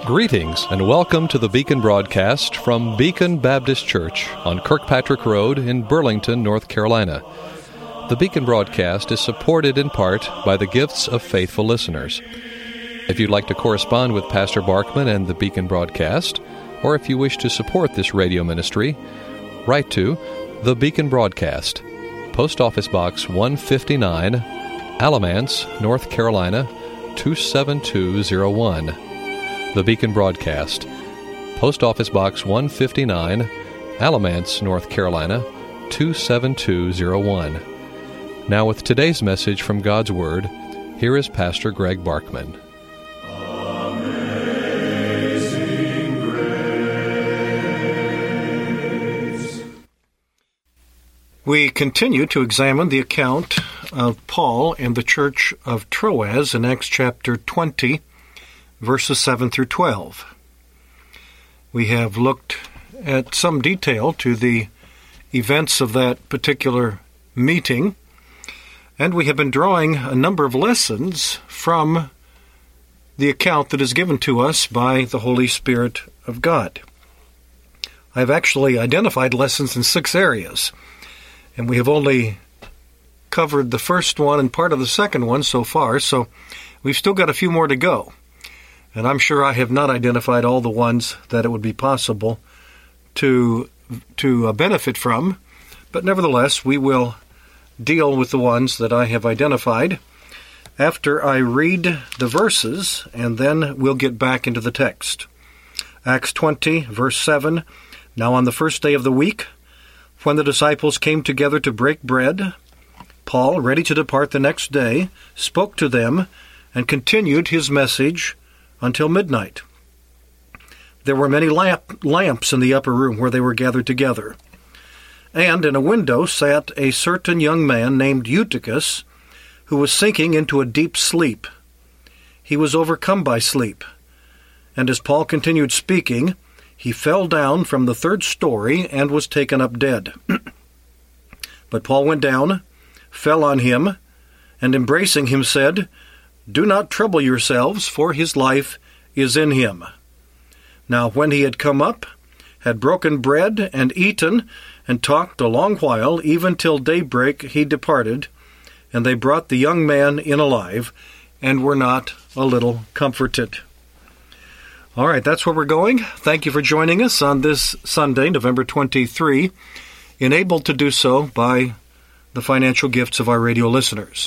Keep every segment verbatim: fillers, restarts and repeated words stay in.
Greetings and welcome to the Beacon broadcast from Beacon Baptist Church on Kirkpatrick Road in Burlington, North Carolina. The Beacon broadcast is supported in part by the gifts of faithful listeners. If you'd like to correspond with Pastor Barkman and the Beacon broadcast, or if you wish to support this radio ministry, write to The Beacon Broadcast, Post Office Box one fifty-nine, Alamance, North Carolina, two seven two zero one. The Beacon Broadcast, Post Office Box one fifty-nine, Alamance, North Carolina, two seven two zero one. Now with today's message from God's Word, here is Pastor Greg Barkman. Amazing Grace. We continue to examine the account of Paul and the church of Troas in Acts chapter twenty, verses seven through twelve. We have looked at some detail to the events of that particular meeting, and we have been drawing a number of lessons from the account that is given to us by the Holy Spirit of God. I've actually identified lessons in six areas, and we have only covered the first one and part of the second one so far, so we've still got a few more to go. And I'm sure I have not identified all the ones that it would be possible to to uh, benefit from, but nevertheless, we will deal with the ones that I have identified after I read the verses, and then we'll get back into the text. Acts twenty, verse seven, Now on the first day of the week, when the disciples came together to break bread, Paul, ready to depart the next day, spoke to them and continued his message until midnight. There were many lamp, lamps in the upper room where they were gathered together. And in a window sat a certain young man named Eutychus, who was sinking into a deep sleep. He was overcome by sleep. And as Paul continued speaking, he fell down from the third story and was taken up dead. But Paul went down, fell on him, and embracing him said, Do not trouble yourselves, for his life is in him. Now when he had come up, had broken bread, and eaten, and talked a long while, even till daybreak he departed, and they brought the young man in alive, and were not a little comforted. All right, that's where we're going. Thank you for joining us on this Sunday, November twenty-third, enabled to do so by the financial gifts of our radio listeners.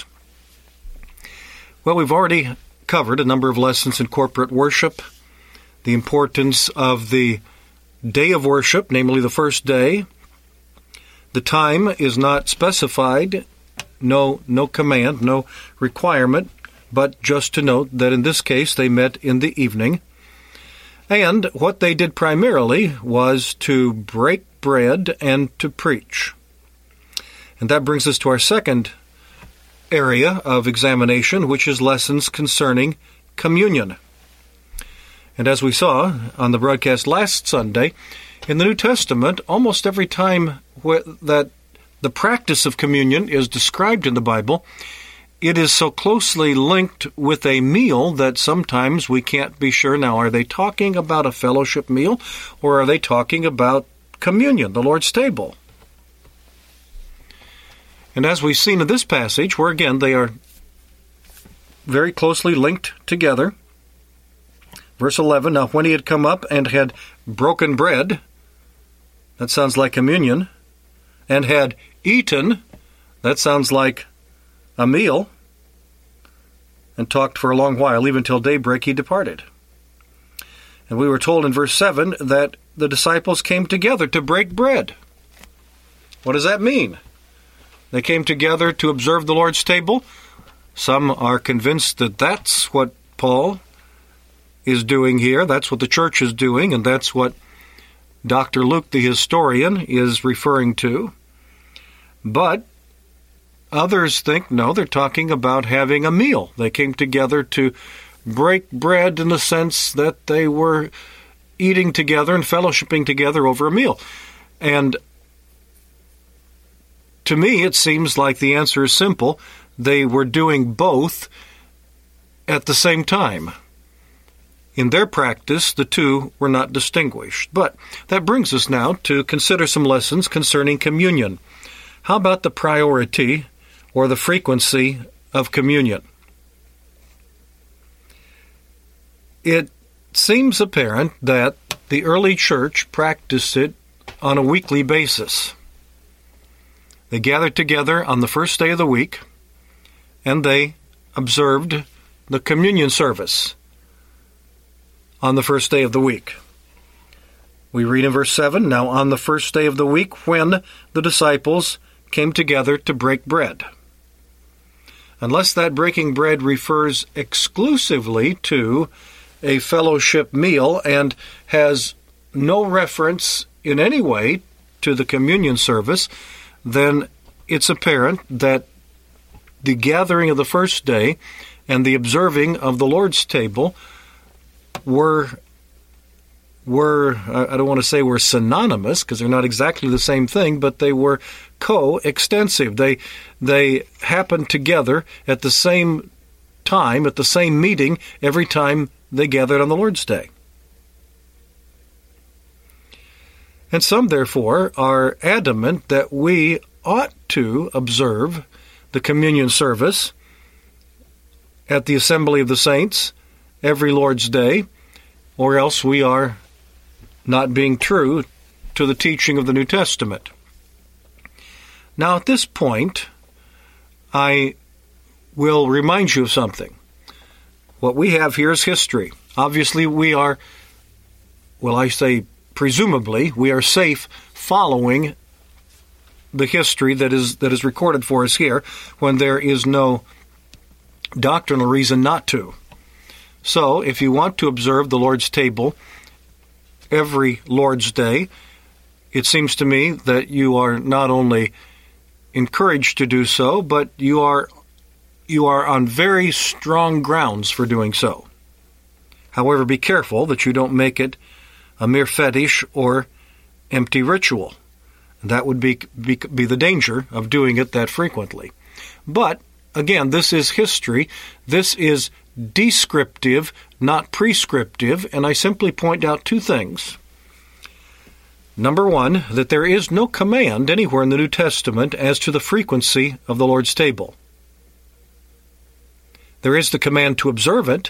Well, we've already covered a number of lessons in corporate worship, the importance of the day of worship, namely the first day. The time is not specified, no, no command, no requirement, but just to note that in this case they met in the evening. And what they did primarily was to break bread and to preach. And that brings us to our second area of examination, which is lessons concerning communion. And as we saw on the broadcast last Sunday, in the New Testament, almost every time that the practice of communion is described in the Bible, it is so closely linked with a meal that sometimes we can't be sure, now, are they talking about a fellowship meal, or are they talking about communion, the Lord's table? And as we've seen in this passage, where again they are very closely linked together, verse eleven, Now when he had come up and had broken bread, that sounds like communion, and had eaten, that sounds like a meal, and talked for a long while, even till daybreak he departed. And we were told in verse seven that the disciples came together to break bread. What does that mean? They came together to observe the Lord's table. Some are convinced that that's what Paul is doing here. That's what the church is doing, and that's what Doctor Luke, the historian, is referring to. But others think, no, they're talking about having a meal. They came together to break bread in the sense that they were eating together and fellowshipping together over a meal. And to me, it seems like the answer is simple. They were doing both at the same time. In their practice, the two were not distinguished. But that brings us now to consider some lessons concerning communion. How about the priority or the frequency of communion? It seems apparent that the early church practiced it on a weekly basis. They gathered together on the first day of the week, and they observed the communion service on the first day of the week. We read in verse seven, "Now on the first day of the week, when the disciples came together to break bread." Unless that breaking bread refers exclusively to a fellowship meal and has no reference in any way to the communion service, then it's apparent that the gathering of the first day and the observing of the Lord's table were, were I don't want to say were synonymous, because they're not exactly the same thing, but they were co-extensive. They, they happened together at the same time, at the same meeting, every time they gathered on the Lord's Day. And some, therefore, are adamant that we ought to observe the communion service at the assembly of the saints every Lord's Day, or else we are not being true to the teaching of the New Testament. Now, at this point, I will remind you of something. What we have here is history. Obviously, we are, well, I say presumably, we are safe following the history that is that is recorded for us here when there is no doctrinal reason not to. So, if you want to observe the Lord's table every Lord's Day, it seems to me that you are not only encouraged to do so, but you are you are on very strong grounds for doing so. However, be careful that you don't make it a mere fetish or empty ritual. That would be, be, be the danger of doing it that frequently. But, again, this is history. This is descriptive, not prescriptive, and I simply point out two things. Number one, that there is no command anywhere in the New Testament as to the frequency of the Lord's table. There is the command to observe it.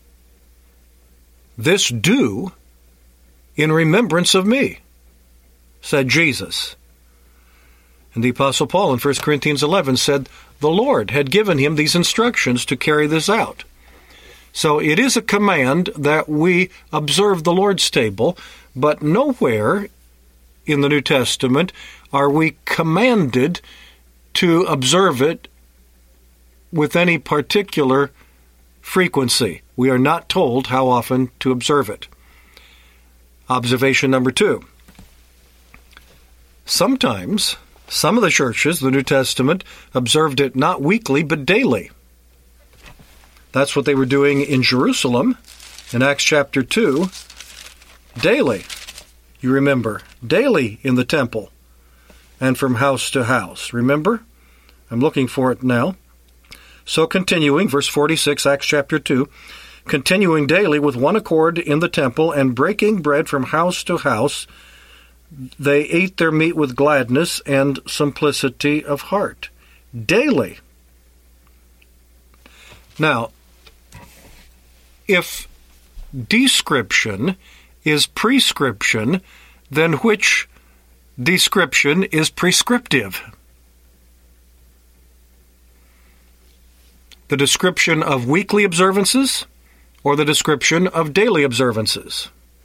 "This do in remembrance of me," said Jesus. And the Apostle Paul in First Corinthians eleven said the Lord had given him these instructions to carry this out. So it is a command that we observe the Lord's table, but nowhere in the New Testament are we commanded to observe it with any particular frequency. We are not told how often to observe it. Observation number two. Sometimes, some of the churches, the New Testament, observed it not weekly, but daily. That's what they were doing in Jerusalem in Acts chapter two. Daily, you remember, daily in the temple and from house to house. Remember? I'm looking for it now. So continuing, verse forty-six, Acts chapter two, continuing daily with one accord in the temple and breaking bread from house to house, they ate their meat with gladness and simplicity of heart. Daily. Now, if description is prescription, then which description is prescriptive? The description of weekly observances or the description of daily observances?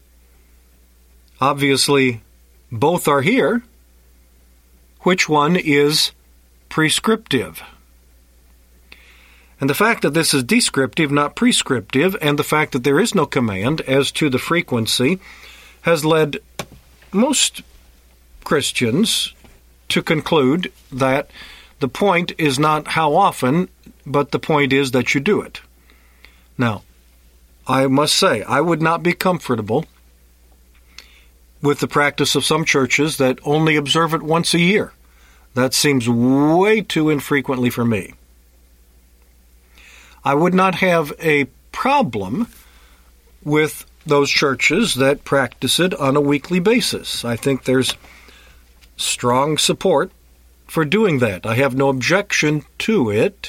Obviously, both are here. Which one is prescriptive? And the fact that this is descriptive, not prescriptive, and the fact that there is no command as to the frequency has led most Christians to conclude that the point is not how often, but the point is that you do it. Now, I must say, I would not be comfortable with the practice of some churches that only observe it once a year. That seems way too infrequently for me. I would not have a problem with those churches that practice it on a weekly basis. I think there's strong support for doing that. I have no objection to it.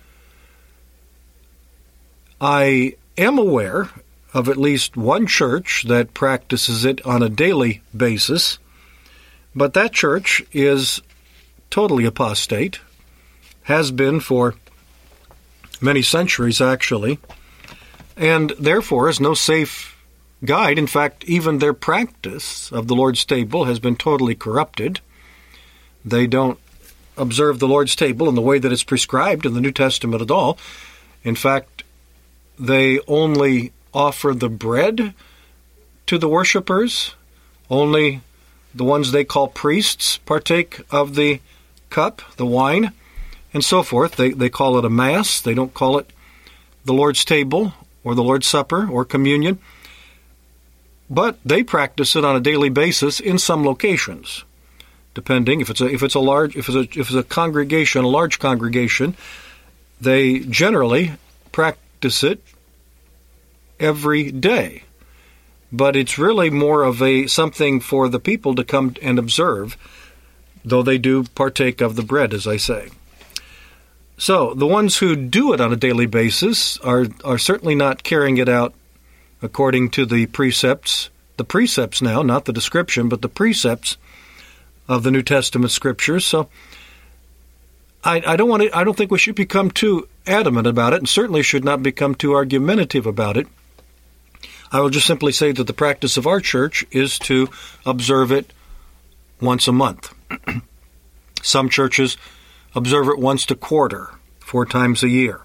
I am aware of at least one church that practices it on a daily basis, but that church is totally apostate, has been for many centuries actually, and therefore is no safe guide. In fact, even their practice of the Lord's table has been totally corrupted. They don't observe the Lord's table in the way that it's prescribed in the New Testament at all. In fact, they only offer the bread to the worshipers. Only the ones they call priests partake of the cup, the wine, and so forth. They, they call it a Mass. They don't call it the Lord's table or the Lord's Supper or communion. But they practice it on a daily basis in some locations, depending if it's a if it's a large if it's a if it's a congregation, a large congregation, they generally practice it every day. But it's really more of a something for the people to come and observe, though they do partake of the bread, as I say. So the ones who do it on a daily basis are are certainly not carrying it out according to the precepts, the precepts now, not the description, but the precepts of the New Testament Scriptures. So I, I don't want to. I don't think we should become too adamant about it, and certainly should not become too argumentative about it. I will just simply say that the practice of our church is to observe it once a month. Some churches observe it once a quarter, four times a year.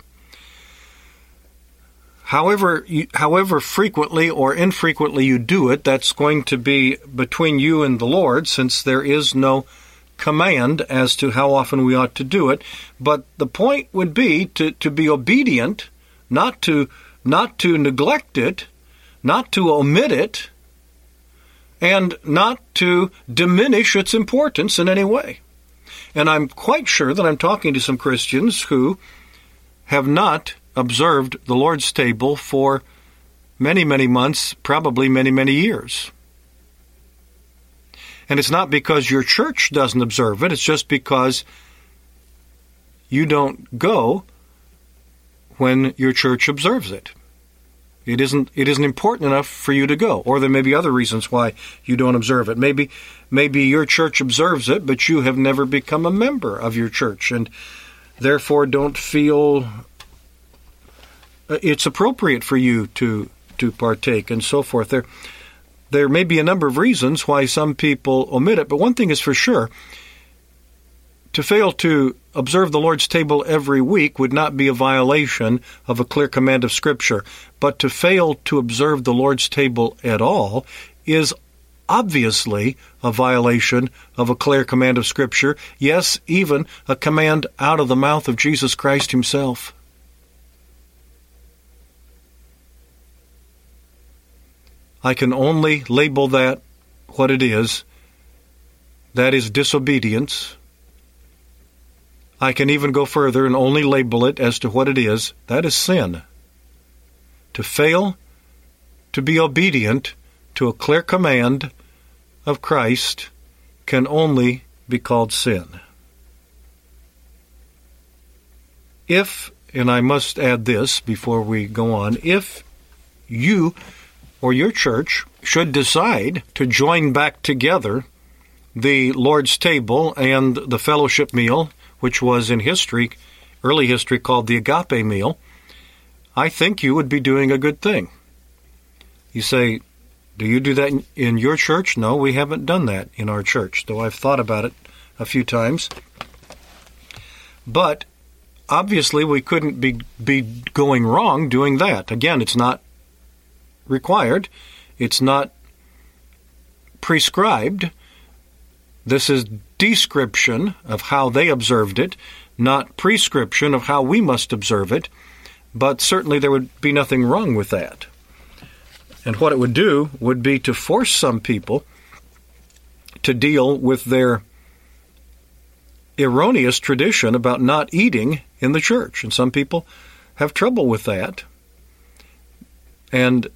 However, you, however frequently or infrequently you do it, that's going to be between you and the Lord, since there is no command as to how often we ought to do it. But the point would be to, to be obedient, not to not to neglect it, not to omit it, and not to diminish its importance in any way. And I'm quite sure that I'm talking to some Christians who have not observed the Lord's table for many, many months, probably many, many years. And it's not because your church doesn't observe it, it's just because you don't go when your church observes it. It isn't it isn't important enough for you to go. Or there may be other reasons why you don't observe it. Maybe maybe your church observes it, but you have never become a member of your church and therefore don't feel it's appropriate for you to to partake and so forth. There there may be a number of reasons why some people omit it, but one thing is for sure, to fail to observe the Lord's table every week would not be a violation of a clear command of Scripture, but to fail to observe the Lord's table at all is obviously a violation of a clear command of Scripture, yes, even a command out of the mouth of Jesus Christ himself. I can only label that what it is. That is disobedience. I can even go further and only label it as to what it is. That is sin. To fail to be obedient to a clear command of Christ can only be called sin. If, and I must add this before we go on, if you or your church should decide to join back together the Lord's table and the fellowship meal, which was in history, early history, called the agape meal, I think you would be doing a good thing. You say, do you do that in, in your church? No, we haven't done that in our church, though I've thought about it a few times. But obviously we couldn't be, be going wrong doing that. Again, it's not required. It's not prescribed. This is description of how they observed it, not prescription of how we must observe it, but certainly there would be nothing wrong with that. And what it would do would be to force some people to deal with their erroneous tradition about not eating in the church. And some people have trouble with that. And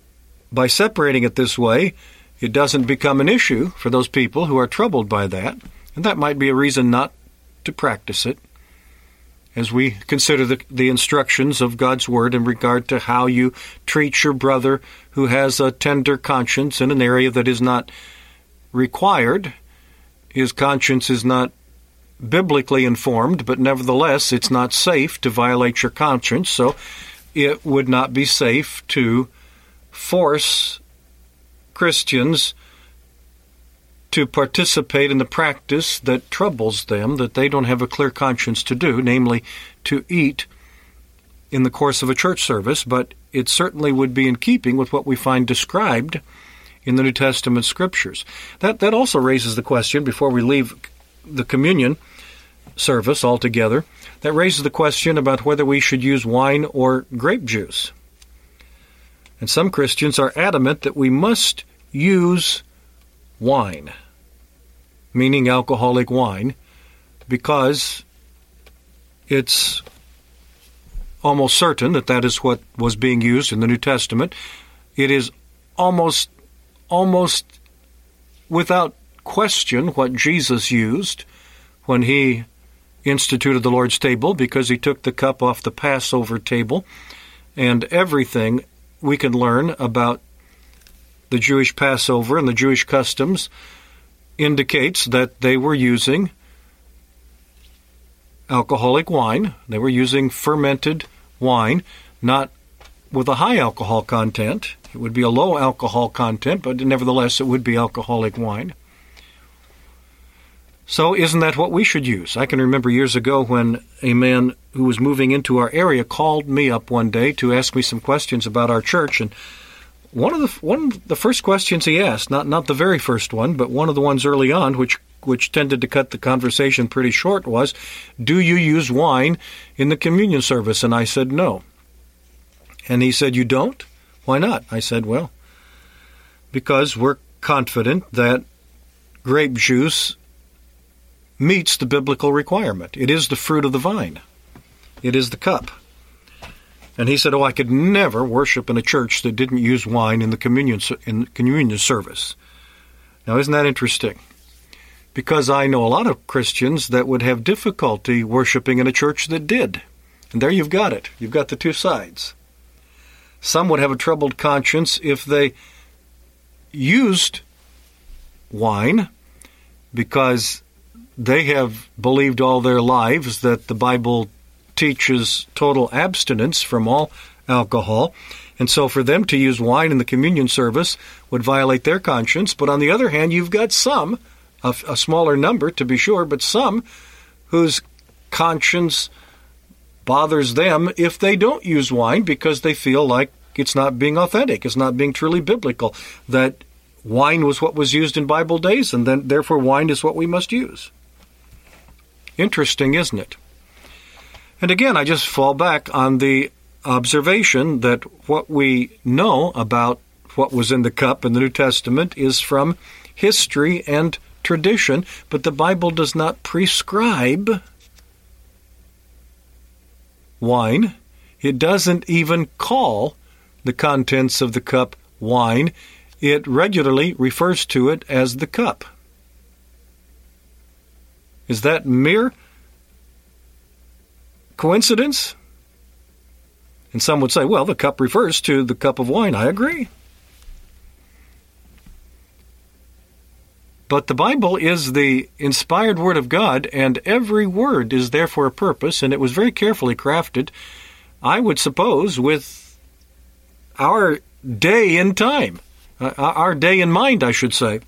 by separating it this way, it doesn't become an issue for those people who are troubled by that, and that might be a reason not to practice it as we consider the, the instructions of God's Word in regard to how you treat your brother who has a tender conscience in an area that is not required. His conscience is not biblically informed, but nevertheless it's not safe to violate your conscience, so it would not be safe to force Christians to participate in the practice that troubles them, that they don't have a clear conscience to do, namely to eat in the course of a church service, but it certainly would be in keeping with what we find described in the New Testament Scriptures. That, that also raises the question, before we leave the communion service altogether, that raises the question about whether we should use wine or grape juice. And some Christians are adamant that we must use wine, meaning alcoholic wine, because it's almost certain that that is what was being used in the New Testament. It is almost, almost without question what Jesus used when he instituted the Lord's table, because he took the cup off the Passover table, and everything we can learn about the Jewish Passover and the Jewish customs indicates that they were using alcoholic wine. They were using fermented wine, not with a high alcohol content. It would be a low alcohol content, but nevertheless it would be alcoholic wine. So isn't that what we should use? I can remember years ago when a man who was moving into our area called me up one day to ask me some questions about our church, and One of the one of the first questions he asked, not not the very first one, but one of the ones early on, which which tended to cut the conversation pretty short, was, "Do you use wine in the communion service?" And I said, "No." And he said, "You don't? Why not?" I said, "Well, because we're confident that grape juice meets the biblical requirement. It is the fruit of the vine. It is the cup." And he said, "Oh, I could never worship in a church that didn't use wine in the communion in the communion service." Now, isn't that interesting? Because I know a lot of Christians that would have difficulty worshiping in a church that did. And there you've got it. You've got the two sides. Some would have a troubled conscience if they used wine because they have believed all their lives that the Bible teaches total abstinence from all alcohol, and so for them to use wine in the communion service would violate their conscience. But on the other hand, you've got some, a, a smaller number to be sure, but some whose conscience bothers them if they don't use wine because they feel like it's not being authentic, it's not being truly biblical, that wine was what was used in Bible days, and then therefore wine is what we must use. Interesting, isn't it? And again, I just fall back on the observation that what we know about what was in the cup in the New Testament is from history and tradition, but the Bible does not prescribe wine. It doesn't even call the contents of the cup wine. It regularly refers to it as the cup. Is that mere coincidence? And some would say, well, the cup refers to the cup of wine. I agree. But the Bible is the inspired Word of God, and every word is there for a purpose, and it was very carefully crafted, I would suppose, with our day in time, uh, our day in mind, I should say.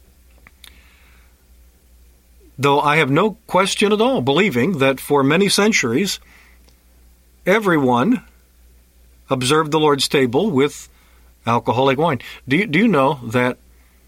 Though I have no question at all believing that for many centuries, everyone observed the Lord's table with alcoholic wine. Do you, do you know that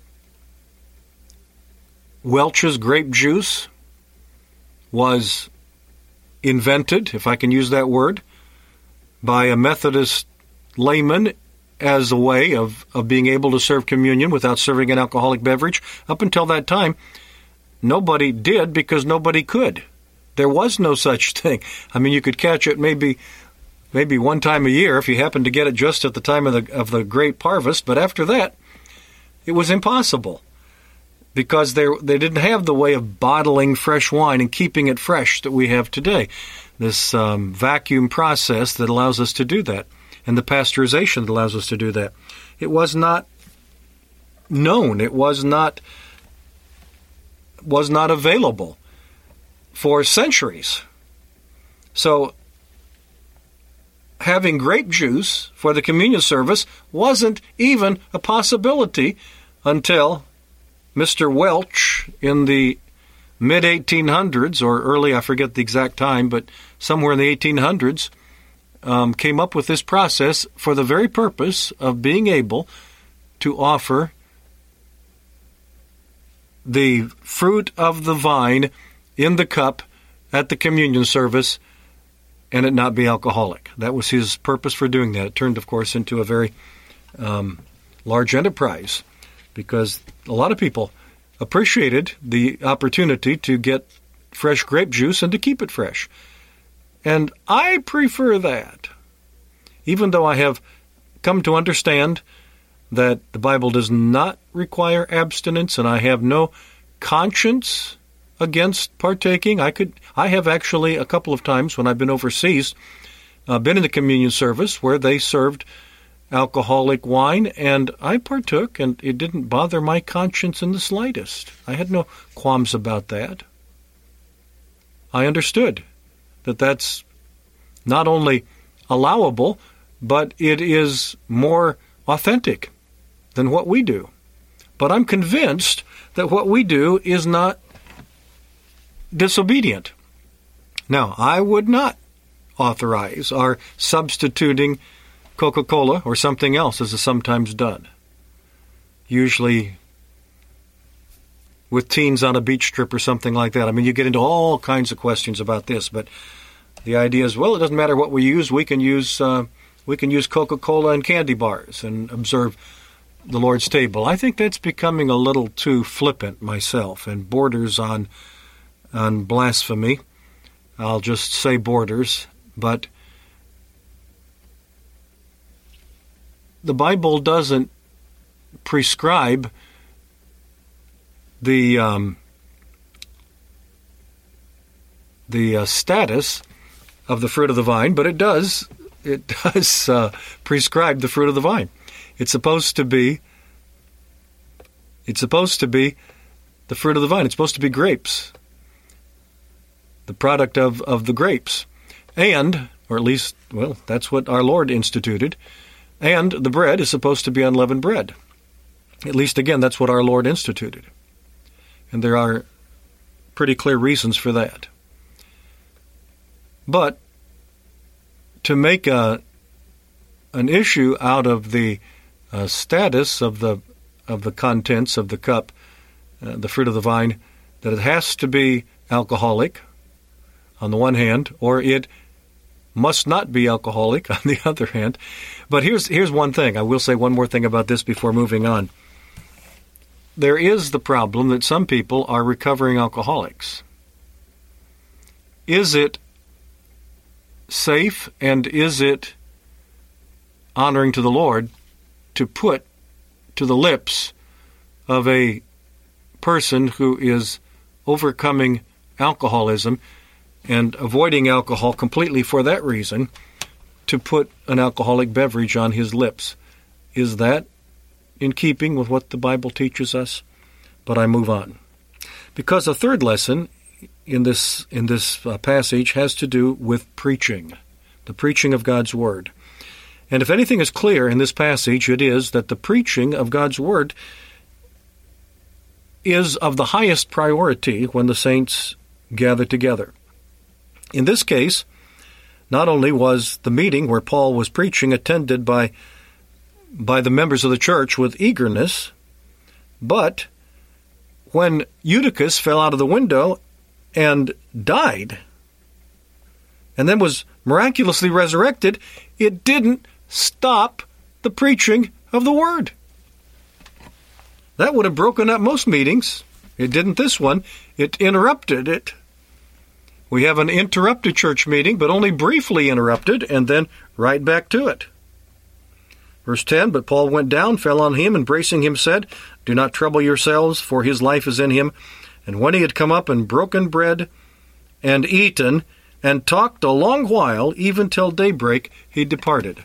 Welch's grape juice was invented, if I can use that word, by a Methodist layman as a way of, of being able to serve communion without serving an alcoholic beverage? Up until that time, nobody did because nobody could. There was no such thing. I mean, you could catch it maybe maybe one time a year if you happen to get it just at the time of the of the grape harvest. But after that, it was impossible because they they didn't have the way of bottling fresh wine and keeping it fresh that we have today. This um, vacuum process that allows us to do that, and the pasteurization that allows us to do that. It was not known. It was not was not available for centuries. So having grape juice for the communion service wasn't even a possibility until Mister Welch in the mid eighteen hundreds, or early, I forget the exact time, but somewhere in the eighteen hundreds, um, came up with this process for the very purpose of being able to offer the fruit of the vine in the cup at the communion service and it not be alcoholic. That was his purpose for doing that. It turned, of course, into a very um, large enterprise because a lot of people appreciated the opportunity to get fresh grape juice and to keep it fresh. And I prefer that, even though I have come to understand that the Bible does not require abstinence and I have no conscience against partaking. I could, I have actually a couple of times when I've been overseas, uh, been in the communion service where they served alcoholic wine, and I partook, and it didn't bother my conscience in the slightest. I had no qualms about that. I understood that that's not only allowable, but it is more authentic than what we do. But I'm convinced that what we do is not disobedient. Now, I would not authorize our substituting Coca-Cola or something else as is sometimes done. Usually with teens on a beach trip or something like that. I mean, you get into all kinds of questions about this, but the idea is, well, it doesn't matter what we use. We can use uh, we can use Coca-Cola and candy bars and observe the Lord's table. I think that's becoming a little too flippant myself and borders on on blasphemy. I'll just say borders, but the Bible doesn't prescribe the um, the uh, status of the fruit of the vine, but it does it does uh, prescribe the fruit of the vine. It's supposed to be it's supposed to be the fruit of the vine. It's supposed to be grapes, the product of, of the grapes, and or at least, well, that's what our Lord instituted. And the bread is supposed to be unleavened bread. At least, again, that's what our Lord instituted. And there are pretty clear reasons for that. But to make a an issue out of the uh, status of the of the contents of the cup, uh, the fruit of the vine, that it has to be alcoholic on the one hand, or it must not be alcoholic on the other hand. But here's here's one thing. I will say one more thing about this before moving on. There is the problem that some people are recovering alcoholics. Is it safe and is it honoring to the Lord to put to the lips of a person who is overcoming alcoholism and avoiding alcohol completely for that reason, to put an alcoholic beverage on his lips? Is that in keeping with what the Bible teaches us? But I move on. Because the third lesson in this in this uh, passage has to do with preaching, the preaching of God's Word. And if anything is clear in this passage, it is that the preaching of God's Word is of the highest priority when the saints gather together. In this case, not only was the meeting where Paul was preaching attended by, by the members of the church with eagerness, but when Eutychus fell out of the window and died, and then was miraculously resurrected, it didn't stop the preaching of the Word. That would have broken up most meetings. It didn't this one. It interrupted it. We have an interrupted church meeting, but only briefly interrupted, and then right back to it. Verse ten, but Paul went down, fell on him, embracing him, said, do not trouble yourselves, for his life is in him. And when he had come up and broken bread and eaten, and talked a long while, even till daybreak, he departed.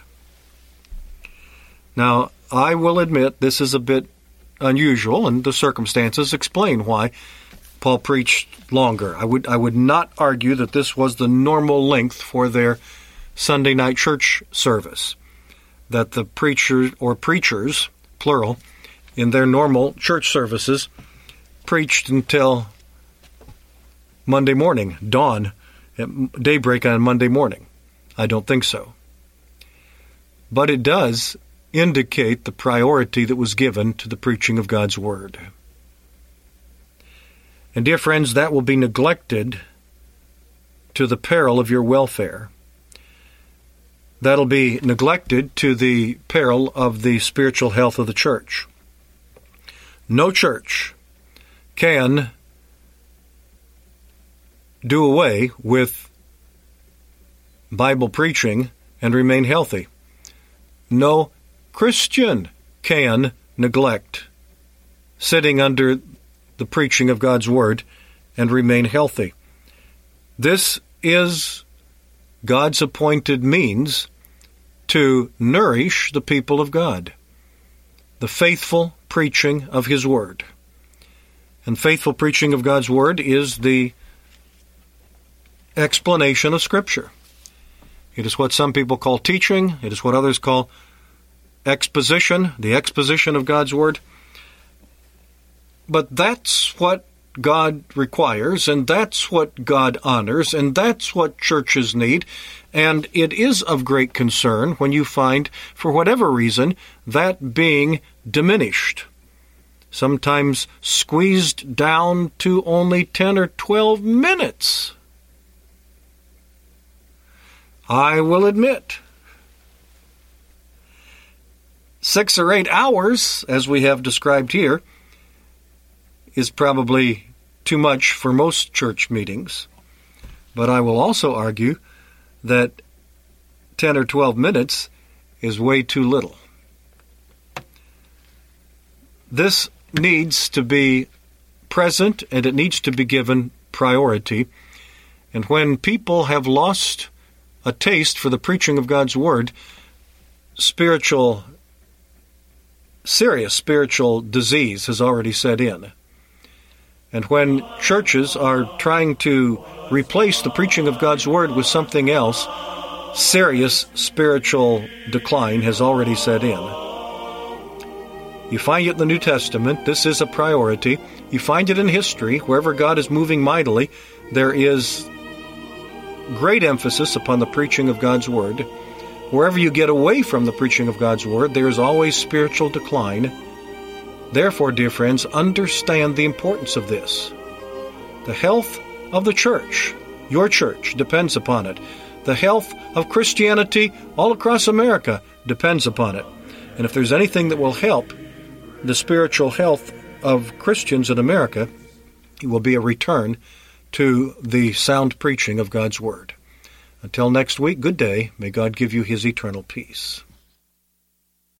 Now, I will admit this is a bit unusual, and the circumstances explain why Paul preached longer. I would I would not argue that this was the normal length for their Sunday night church service, that the preacher or preachers, plural, in their normal church services preached until Monday morning, dawn, at daybreak on Monday morning. I don't think so. But it does indicate the priority that was given to the preaching of God's Word. And dear friends, that will be neglected to the peril of your welfare. That'll be neglected to the peril of the spiritual health of the church. No church can do away with Bible preaching and remain healthy. No Christian can neglect sitting under the preaching of God's Word and remain healthy. This is God's appointed means to nourish the people of God, the faithful preaching of His Word. And faithful preaching of God's Word is the explanation of Scripture. It is what some people call teaching. It is what others call exposition, the exposition of God's Word. But that's what God requires, and that's what God honors, and that's what churches need. And it is of great concern when you find, for whatever reason, that being diminished, sometimes squeezed down to only ten or twelve minutes. I will admit, six or eight hours, as we have described here, is probably too much for most church meetings. But I will also argue that ten or twelve minutes is way too little. This needs to be present, and it needs to be given priority. And when people have lost a taste for the preaching of God's Word, spiritual, serious spiritual disease has already set in. And when churches are trying to replace the preaching of God's Word with something else, serious spiritual decline has already set in. You find it in the New Testament. This is a priority. You find it in history. Wherever God is moving mightily, there is great emphasis upon the preaching of God's Word. Wherever you get away from the preaching of God's Word, there is always spiritual decline. Therefore, dear friends, understand the importance of this. The health of the church, your church, depends upon it. The health of Christianity all across America depends upon it. And if there's anything that will help the spiritual health of Christians in America, it will be a return to the sound preaching of God's Word. Until next week, good day. May God give you His eternal peace.